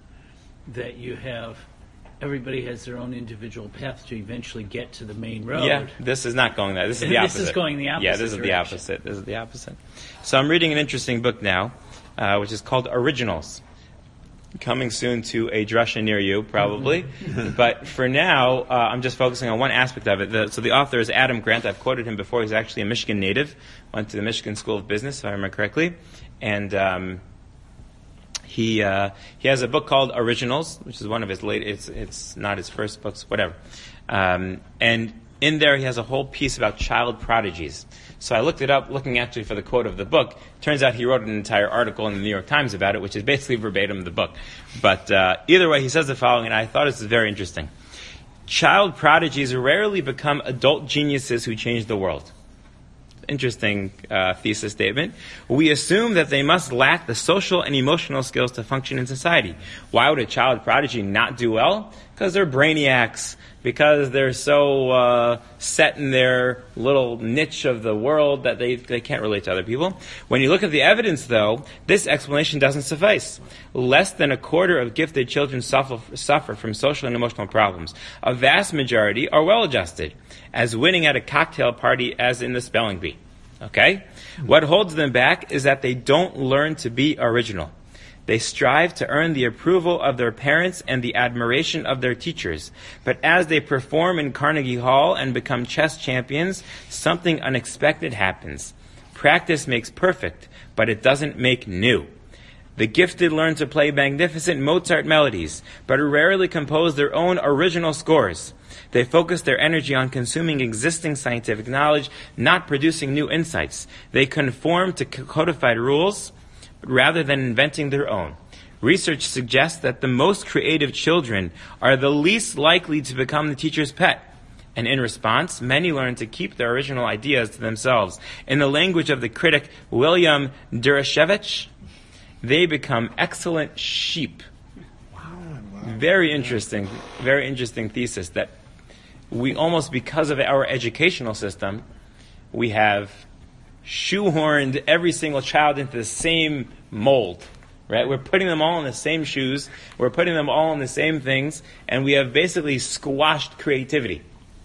S3: That you have, everybody has their own individual path to eventually get to the main road.
S1: Yeah, this is not going that. This is the opposite.
S3: This is going the opposite
S1: Yeah, this is
S3: direction.
S1: the opposite. This is the opposite. So I'm reading an interesting book now, uh, which is called Originals. Coming soon to a drasha near you, probably. But for now, uh, I'm just focusing on one aspect of it. The, so the author is Adam Grant. I've quoted him before. He's actually a Michigan native. Went to the Michigan School of Business, if I remember correctly. And um, he uh, he has a book called Originals, which is one of his late. It's it's not his first books, whatever. Um, and in there he has a whole piece about child prodigies. So I looked it up, looking actually for the quote of the book. Turns out he wrote an entire article in the New York Times about it, which is basically verbatim the book. But uh, either way, he says the following, and I thought this is very interesting. Child prodigies rarely become adult geniuses who change the world. Interesting uh, thesis statement. We assume that they must lack the social and emotional skills to function in society. Why would a child prodigy not do well? Because they're brainiacs, because they're so uh, set in their little niche of the world that they, they can't relate to other people. When you look at the evidence, though, this explanation doesn't suffice. Less than a quarter of gifted children suffer, suffer from social and emotional problems. A vast majority are well-adjusted, as winning at a cocktail party as in the spelling bee. Okay? What holds them back is that they don't learn to be original. They strive to earn the approval of their parents and the admiration of their teachers. But as they perform in Carnegie Hall and become chess champions, something unexpected happens. Practice makes perfect, but it doesn't make new. The gifted learn to play magnificent Mozart melodies, but rarely compose their own original scores. They focus their energy on consuming existing scientific knowledge, not producing new insights. They conform to codified rules, rather than inventing their own. Research suggests that the most creative children are the least likely to become the teacher's pet. And in response, many learn to keep their original ideas to themselves. In the language of the critic William Dereshevich, they become excellent sheep. Very interesting, very interesting thesis that we almost, because of our educational system, we have shoehorned every single child into the same mold, right? We're putting them all in the same shoes. We're putting them all in the same things, and we have basically squashed creativity.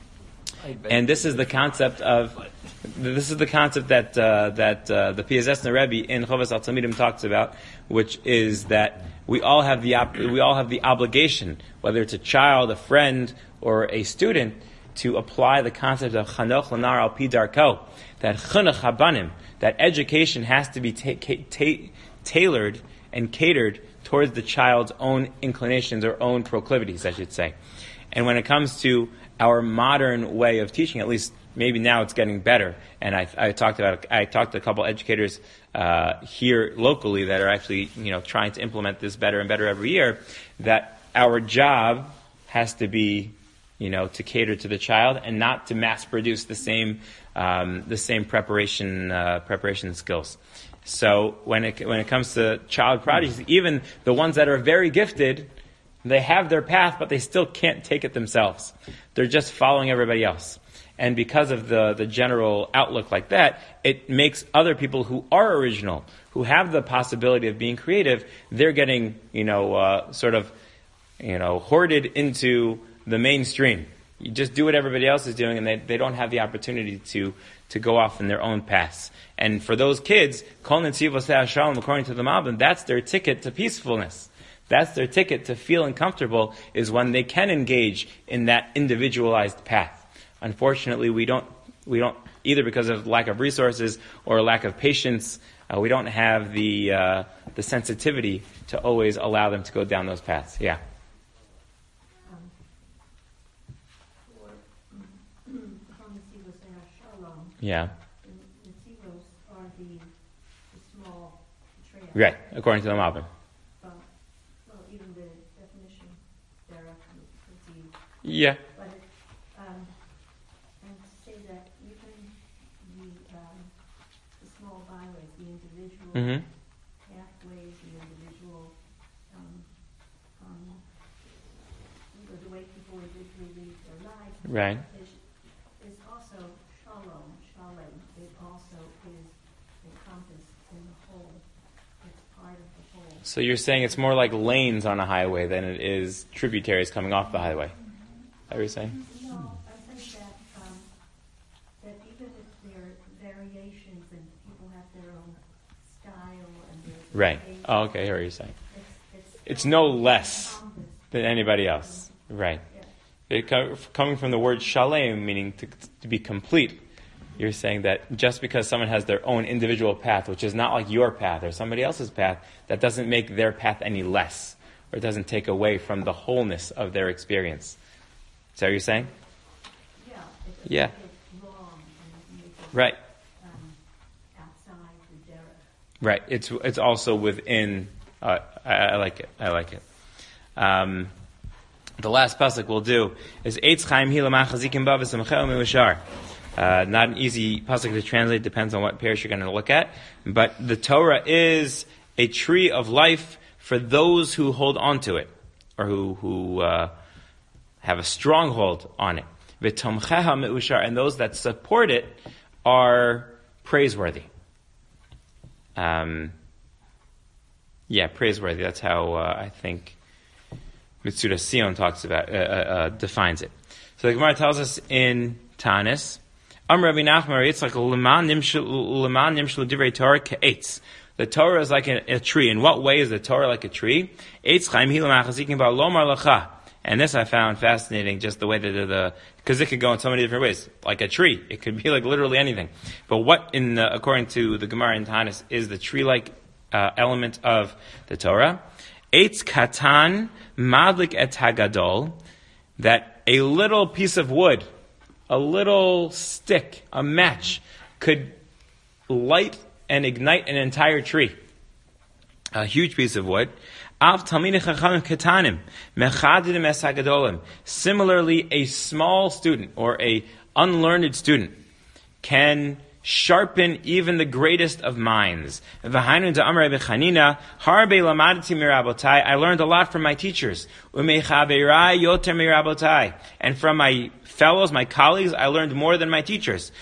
S1: And this is the concept of this is the concept that uh, that uh, the Piaseczner Rebbe in Chovas Al Talmidim talks about, which is that we all have the op- we all have the obligation, whether it's a child, a friend, or a student, to apply the concept of Chanoch Lanar Al Pi Darko, that Chinuch Habanim, that education has to be ta- ta- tailored and catered towards the child's own inclinations or own proclivities, I should say. And when it comes to our modern way of teaching, at least maybe now it's getting better. And I, I talked about I talked to a couple educators uh, here locally that are actually you know trying to implement this better and better every year. That our job has to be you know to cater to the child and not to mass produce the same um, the same preparation uh, preparation skills. So when it when it comes to child prodigies, even the ones that are very gifted, they have their path, but they still can't take it themselves. They're just following everybody else. And because of the, the general outlook like that, it makes other people who are original, who have the possibility of being creative, they're getting, you know, uh, sort of, you know, hoarded into the mainstream. You just do what everybody else is doing, and they, they don't have the opportunity to, to go off in their own paths. And for those kids, Kol Netziv Oseh Shalom, according to the Malbim, that's their ticket to peacefulness. That's their ticket to feeling comfortable, is when they can engage in that individualized path. Unfortunately, we don't, we don't either because of lack of resources or lack of patience, uh, we don't have the uh, the sensitivity to always allow them to go down those paths. Yeah.
S4: Um, for Kol Netziv Oseh Shalom,
S1: Yeah.
S4: the Netzivos are the, the small betrayal.
S1: Right, according to the Malbim.
S4: Well, well, even the definition thereof would be.
S1: Yeah.
S4: But it, um, and to say that even the um, the small byways, the individual
S1: Mm-hmm.
S4: pathways, the individual, um, um, the, the way people individually live their lives,
S1: Right.
S4: is, is also shalom, shalom. It also is encompassed in the whole. It's part of the whole.
S1: So you're saying it's more like lanes on a highway than it is tributaries coming off the highway. Is that what you're saying?
S4: No, I think that um, that even if there are variations and people have their own style and their
S1: Right.
S4: taste,
S1: Oh, okay, I hear what you're saying.
S4: it's, it's,
S1: It's no less
S4: encompassed.
S1: than anybody else. Right.
S4: Yeah.
S1: It co- coming from the word shalem, meaning to, to be complete, you're saying that just because someone has their own individual path, which is not like your path or somebody else's path, that doesn't make their path any less, or it doesn't take away from the wholeness of their experience. Is that what you're saying?
S4: Yeah, it
S1: Yeah.
S4: make it long and make it
S1: Right.
S4: um, outside the derech.
S1: Right. It's it's also within. Uh, I, I like it. I like it. Um, the last pasuk we'll do is Eitz Chaim Hilamach Chazikim Ba V'Samchel Miushar. Uh, not an easy pasuk to translate. Depends on what parish you're going to look at. But the Torah is a tree of life for those who hold on to it, or who who uh, have a stronghold on it. V'Tomcheha Miushar, and those that support it are praiseworthy. Um, yeah, praiseworthy. That's how uh, I think Mitzuda Sion talks about, uh, uh, defines it. So the Gemara tells us in Tanis, Am Rabbi Nachman Yitzchak Leman Nimshel Divrei Torah Ke'etz. The Torah is like a, a tree. In what way is the Torah like a tree? Eitz Chaim Hilam Achazikim Ba Lomar Lacha. And this I found fascinating, just the way that the, because it could go in so many different ways. Like a tree. It could be like literally anything. But what, in the, according to the Gemara in Tanis, is the tree-like uh, element of the Torah? Eitz Katan Madlik Et Hagadol. That a little piece of wood, a little stick, a match, could light and ignite an entire tree. A huge piece of wood. Similarly, a small student or a unlearned student can sharpen even the greatest of minds. I learned a lot from my teachers. And from my fellows, my colleagues, I learned more than my teachers.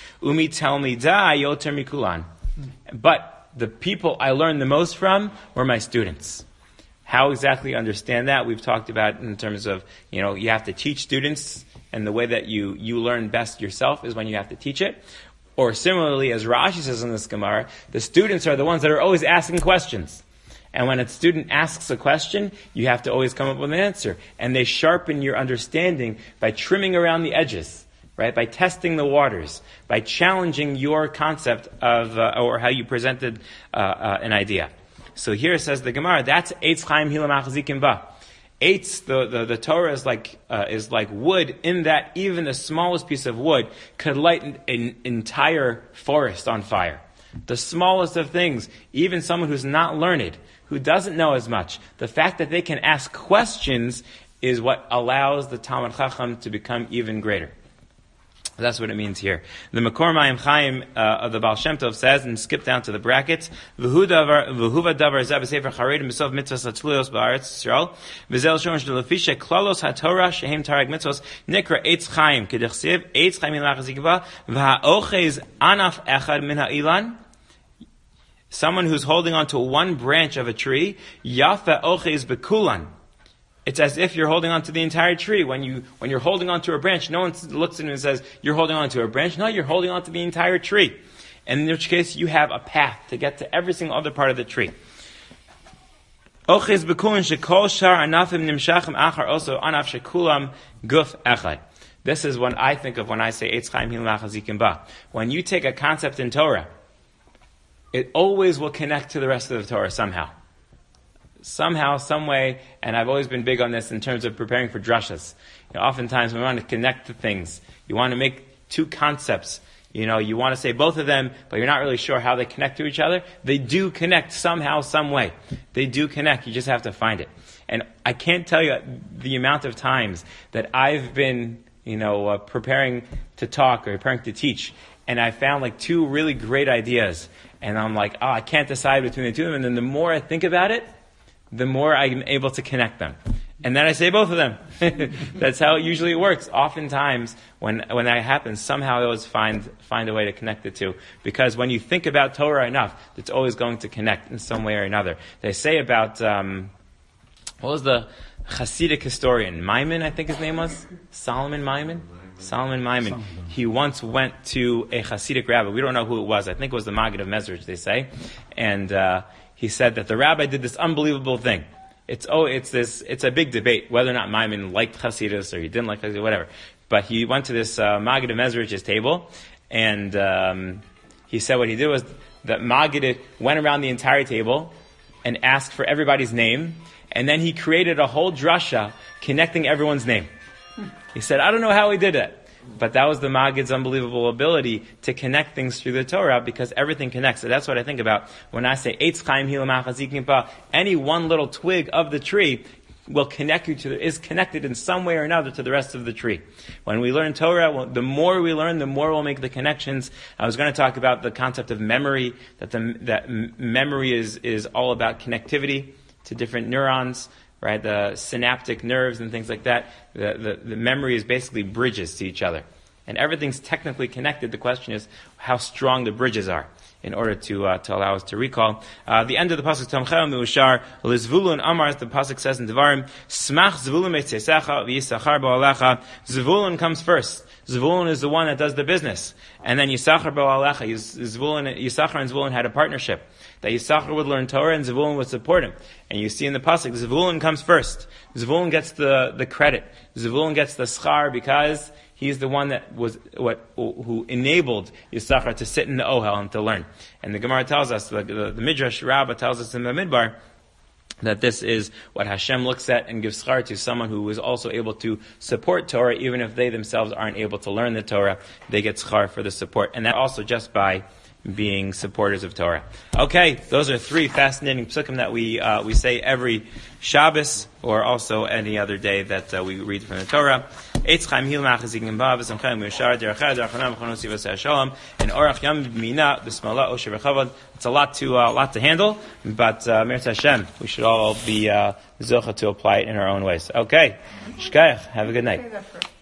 S1: But the people I learned the most from were my students. How exactly understand that? We've talked about in terms of, you know, you have to teach students, and the way that you, you learn best yourself is when you have to teach it. Or similarly, as Rashi says in this Gemara, the students are the ones that are always asking questions. And when a student asks a question, you have to always come up with an answer. And they sharpen your understanding by trimming around the edges, right? By testing the waters, by challenging your concept of, uh, or how you presented uh, uh, an idea. So here says the Gemara, that's Eitz Chaim Hilam Achazikim Ba. Eitz, the, the, the Torah is like, uh, is like wood, in that even the smallest piece of wood could light an, an entire forest on fire. The smallest of things, even someone who's not learned, who doesn't know as much, the fact that they can ask questions is what allows the Talmid Chacham to become even greater. That's what it means here. The Makor Mayim Chaim uh, of the Baal Shem Tov says, and skip down to the brackets, V'hu davar davar zeh b'sefer charedim b'sof mitzvahs hatzluyos b'aretz Yisrael, v'zel shon sh'delefishe klalos haTorah shehem tarag mitzvahs nikra Eitz Chaim k'dechsev Eitz Chaim ilach zikva v'ha'ochez anaf echad min ha'ilan. Someone who's holding on to one branch of a tree, yafa ochez b'kulan. It's as if you're holding on to the entire tree. When, you, when you're holding on to a branch, no one looks at it and says, you're holding on to a branch. No, you're holding on to the entire tree. And in which case, you have a path to get to every single other part of the tree. Ochez b'kulin shekol shar anafim nimshachim achar also anaf shekulam guf echad. This is what I think of when I say Eitz Chaim Hilam Achazikim Ba. When you take a concept in Torah, it always will connect to the rest of the Torah somehow. Somehow, some way, and I've always been big on this in terms of preparing for drashas. You know, oftentimes we want to connect the things. You want to make two concepts. You know, you want to say both of them, but you're not really sure how they connect to each other. They do connect somehow, some way. They do connect. You just have to find it. And I can't tell you the amount of times that I've been, you know, uh, preparing to talk or preparing to teach, and I found like two really great ideas, and I'm like, oh, I can't decide between the two of them. And then the more I think about it, the more I'm able to connect them. And then I say both of them. That's how it usually works. Oftentimes, when when that happens, somehow I always find find a way to connect the two. Because when you think about Torah enough, it's always going to connect in some way or another. They say about, um, what was the Hasidic historian? Maimon, I think his name was? Solomon Maimon? Solomon Maimon. He once went to a Hasidic rabbi. We don't know who it was. I think it was the Maggid of Mezrich, they say. And, uh, he said that the rabbi did this unbelievable thing. It's oh, it's this. It's a big debate whether or not Maimon liked Hasidus or he didn't like Hasidus, whatever. But he went to this uh, Maggid of Mezrich's table, and um, he said what he did was that Maggid went around the entire table and asked for everybody's name, and then he created a whole drasha connecting everyone's name. He said, I don't know how he did it, But that was the Maggid's unbelievable ability to connect things through the Torah, because everything connects. So that's what I think about when I say Eitz Chaim Hilam Achazikimpa. Any one little twig of the tree will connect you to the, is connected in some way or another to the rest of the tree. When we learn Torah, well, the more we learn, the more we'll make the connections. I was going to talk about the concept of memory, that the that m- memory is is all about connectivity to different neurons, right? The synaptic nerves and things like that. The, the the memory is basically bridges to each other, and everything's technically connected. The question is how strong the bridges are in order to uh, to allow us to recall. Uh, the end of the pasuk Tamchel Meushar Lizvulun Amar, the pasuk says in Devarim, Smach Zvulun Meitzesecha V'Yisachar Ba'alecha. Zvulun comes first. Zvulun is the one that does the business, and then Yisachar Ba'alecha. Zvulun, Yisachar and Zvulun had a partnership that Yisachar would learn Torah and Zvulun would support him. And you see in the pasuk, Zvulun comes first. Zvulun gets the the credit. Zvulun gets the schar because he's the one that was what who enabled Yisachar to sit in the Ohel and to learn. And the Gemara tells us, the, the, the Midrash Rabbah tells us in the Midbar, that this is what Hashem looks at and gives schar to someone who is also able to support Torah, even if they themselves aren't able to learn the Torah. They get schar for the support, and that also just by being supporters of Torah. Okay, those are three fascinating psukim that we uh, we say every Shabbos, or also any other day that uh, we read from the Torah. Eitz Chaim Hil Machazigim Ba V'Samchem Meushar Derechad Derachanam Chonosi V'Sei Shalom and Orach Yam B'Mina B'Smala Osher V'Chavod. It's a lot to uh, lot to handle, but uh, Mirz Hashem, we should all be uh, zocha to apply it in our own ways. Okay, Shkayach, have a good night.